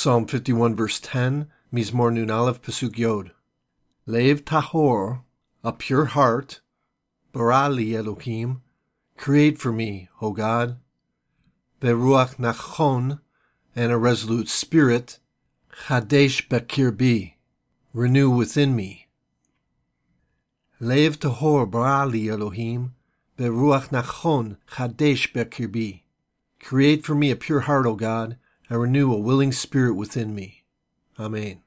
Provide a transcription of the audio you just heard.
Psalm 51 verse 10, Mizmor Nun Aleph Pasuk Yod. Lev tahor, a pure heart, bara li Elohim, create for me, O God. Beruach nachon, and a resolute spirit, chadesh bekirbi, renew within me. Lev tahor bara li Elohim, beruach nachon, chadesh bekirbi. Create for me a pure heart, O God, and renew a willing spirit within me. Amen.